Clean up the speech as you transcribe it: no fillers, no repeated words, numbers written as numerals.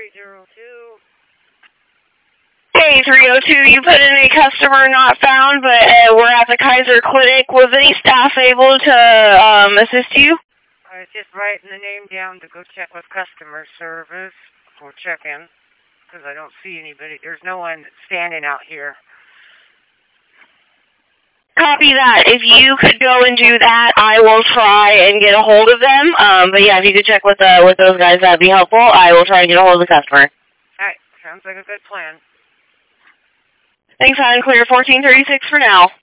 302. Hey, 302, you put in a customer not found, but we're at the Kaiser Clinic. Was any staff able to assist you? I was just writing the name down to go check with customer service for check-in, because I don't see anybody. There's no one standing out here. Copy that. If you could go and do that, I will try and get a hold of them. But yeah, if you could check with those guys, that'd be helpful. I will try and get a hold of the customer. All right. Sounds like a good plan. Thanks, hon. Clear 1436 for now.